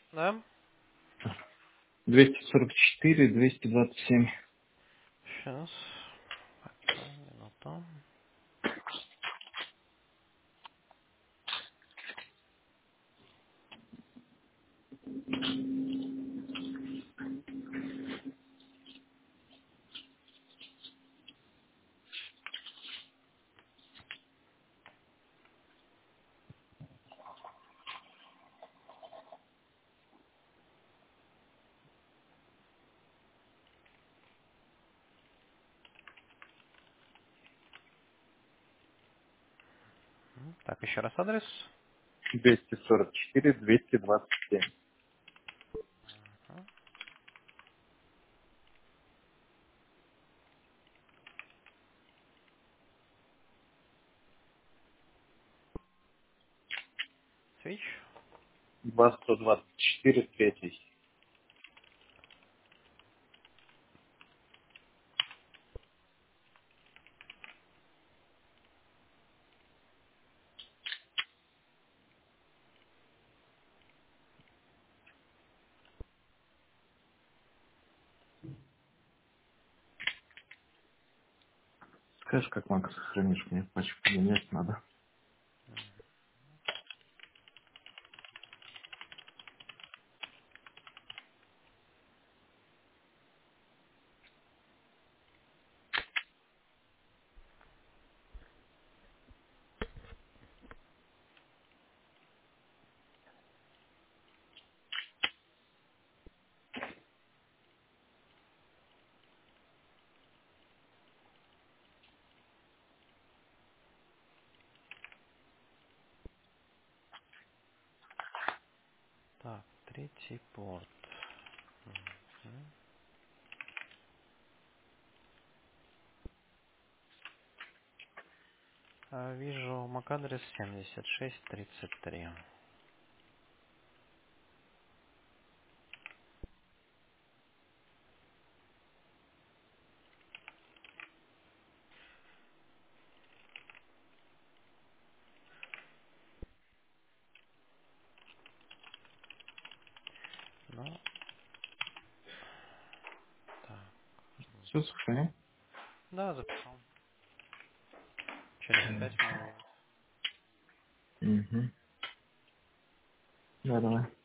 Да? 244, 227. Сейчас. Минуту. Так, еще раз адрес. 244, 227. Свич. 2124, третий. Скажешь, как Макс сохранишь, мне пачку поменять надо. Так, третий порт. Мгм. Вижу MAC-адрес 7633. Ну, так. Все, сохранил? Да, записал. Через 5 минут. Угу. Да, давай.